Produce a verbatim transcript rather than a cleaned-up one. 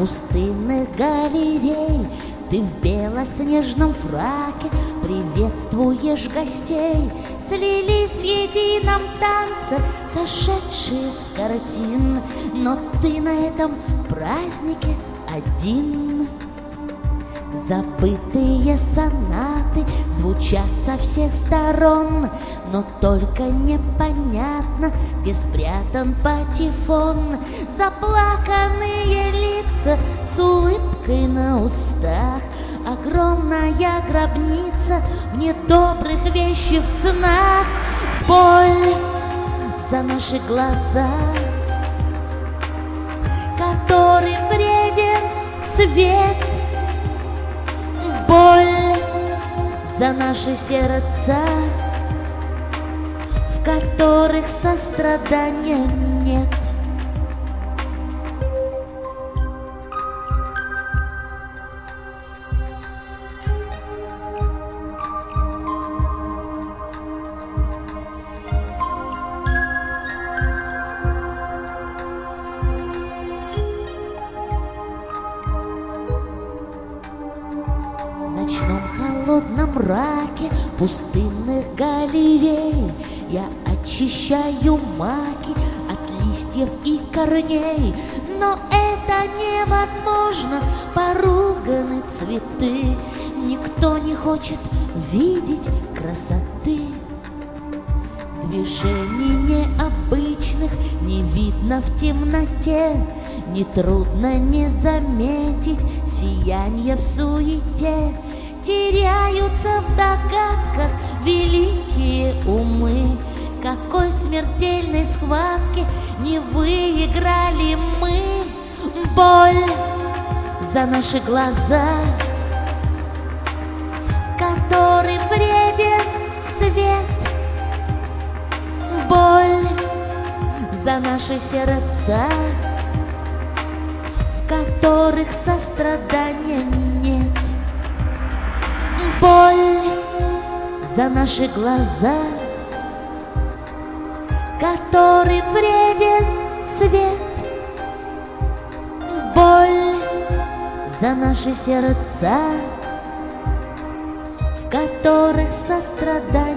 пустынных галерей ты в белоснежном фраке приветствуешь гостей. Слились в едином танце сошедшие с картин, но ты на этом празднике один. Забытые сонаты звучат со всех сторон, но только непонятно, где спрятан патефон. Заплаканные лица с улыбкой на устах, огромная гробница в недобрых вещих снах. Боль за наши глаза, который вреден свет. Боль за наши сердца, в которых сострадания нет. В ночном холодном мраке пустынных галерей я очищаю маки от листьев и корней, но это невозможно, поруганы цветы, никто не хочет видеть красоты. Движений необычных не видно в темноте, нетрудно не заметить сиянье в суете. Теряются в догадках великие умы, какой смертельной схватки не выиграли мы. Боль за наши глаза, который вреден свет. Боль за наши сердца, в которых сострадания нет. Боль за наши глаза, который вреден свет. Боль за наши сердца, в которых сострадания